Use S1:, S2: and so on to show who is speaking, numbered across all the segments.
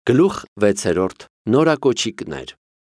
S1: Գլուխ 6. Նորակոչիկներ։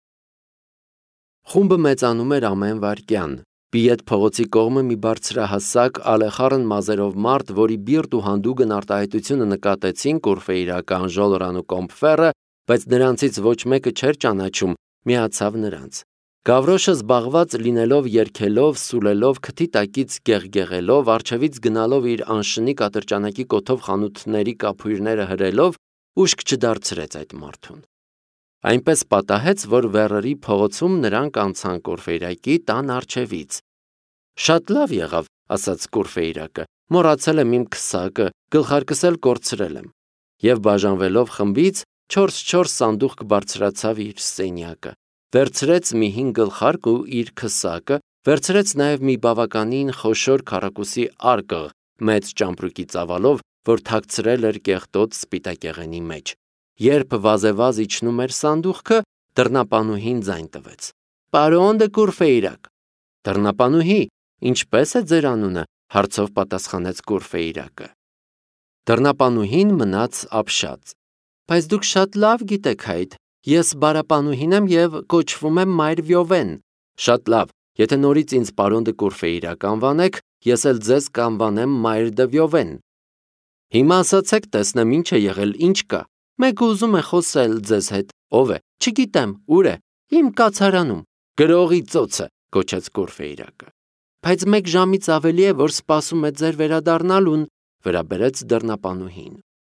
S1: Խումբը մեծանում էր ամեն վայրկյան։ Պիետ փողոցի կողմը մի բարձրահասակ, ալեխառն մազերով մարդ, որի բիրտ ու հանդուգն արտահայտությունը նկատեցին Կուրֆեյրական Ժոլրան ու Կոմփֆերը, բայց նրանցից ոչ մեկը չէր ճանաչում, միացավ նրանց։ Գավրոշը զբաղված լինելով երգելով, սուլելով, քթի տակից գեղգեղելով, առջևից գնալով իր անշնիկ ատրճանակի կոթով խանութների կափույրները հրելով, ուշք չդարձրեց այդ մարդուն։ Այնպես պատահեց, որ Վերերի փողոցում նրանք անցան Կուրֆեյրակի տան առջևից։ Շատ լավ եղավ, ասաց Կուրֆեյրակը, մոռացել եմ իմ քսակը, գլխարկս էլ կորցրել եմ։ Եվ բաժանվելով խմբից 4 սանդուղք բարձրացավ իր սենյակը, վերցրեց մի 5 գլխարկ ու իր քսակը, վերցրեց նաև մի բավականին խոշոր քառակուսի արկղ, մեծ ճամպրուկի ծավալով, որ թաքցրել էր կեղտոտ սպիտակեղենի մեջ։ Երբ վազեվազ իջնում էր սանդուղքը, դռնապանուհին ձայն տվեց. «Պարոն դե Կուրֆեյրակ»։ «Դռնապանուհի, ինչպե՞ս է ձեր անունը», հարցով պատասխանեց Կուրֆեյրակը։ Դռնապանուհին մնաց ապշած։ «Բայց դուք շատ լավ գիտեք այդ, ես բարապանուհին եմ և կոչվում եմ Մայր Վյովեն»։ «Շատ լավ, եթե նորից ինձ պարոն դե Կուրֆեյրակ անվանեք, ես էլ ձեզ կանվանեմ Մայր դե Վյովեն»։ «Հիմա ասացեք, տեսնեմ ինչ է եղել, ինչ կա։ Մեկը ուզում է խոսել ձեզ հետ, ով է, չգիտեմ, ուր է, իմ կացարանում»։ «Գրողի ծոցը», գոչեց Կուրֆեյրակը։ «Բայց 1 ժամից ավելի է, որ սպասում է ձեր վերադառնալուն», վերաբերեց դռնապանուհին։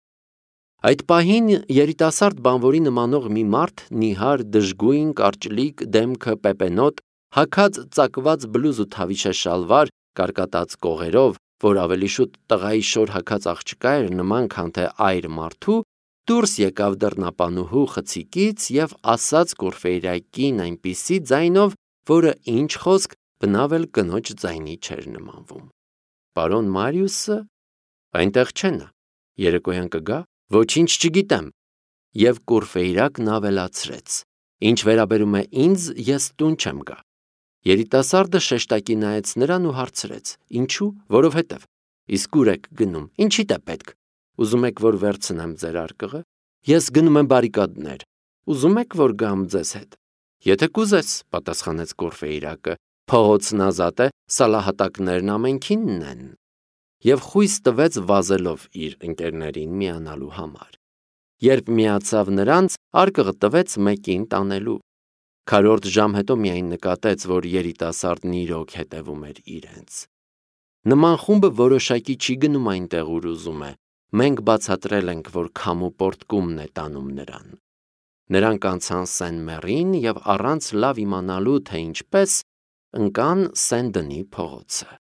S1: Այդ պահին երիտասարդ բանվորի նմանող մի մարդ, նիհար, դժգույն, կարճլիկ, դեմքը պեպենոտ, հագած ծակված բլուզ ու թավիշե շալվար, կարկատած կողերով, որ ավելի շուտ տղայի շոր հագած աղջկա էր նման, քան թե այր մարդու, դուրս եկավ դռնապանուհու խցիկից և ասաց Կուրֆեյրակին այնպիսի ձայնով, որը ինչ խոսք բնավ էլ կնոջ ձայնի չէր նմանվում. «Պարոն Մարիուսը այնտեղ չէ նա, երեկոյան կգա, ոչինչ չգիտեմ»։ Եվ Կուրֆեյրակն ավելացրեց. «Ինչ վերաբերում է ինձ, ես տուն չեմ գա»։ Երիտասարդը շեշտակի նայեց նրան ու հարցրեց. «Ինչու՞, որովհետև»։ «Իսկ ուր եք գնում, ինչիդ է պետք։ Ուզում եք, որ վերցնեմ ձեր արկղը։ Ես գնում եմ բարիկադներ։ Ուզում եք, որ գամ ձեզ հետ։ Եթե կուզես», պատասխանեց Կուրֆեյրակը, «փողոցն ազատ է, սալահատակներն ամենքինն են»։ Եվ խույս տվեց վազելով իր ընկերներին միանալու համար։ Երբ միացավ նրանց, արկղը տվեց մեկին տանելու։ Քառորդ ժամ հետո միայն նկատեց, որ երիտասարդն իրոք հետևում էր իրենց։ Նման խումբը որոշակի չի գնում այնտեղ, ուր ուզում է։ Մենք բացատրել ենք, որ քամու պոռթկումն է տանում նրան։ Նրանք անցան Սեն-Մերին և առանց լավ իմանալու, թե ինչպես, ընկան Սեն-Դնի փողոցը։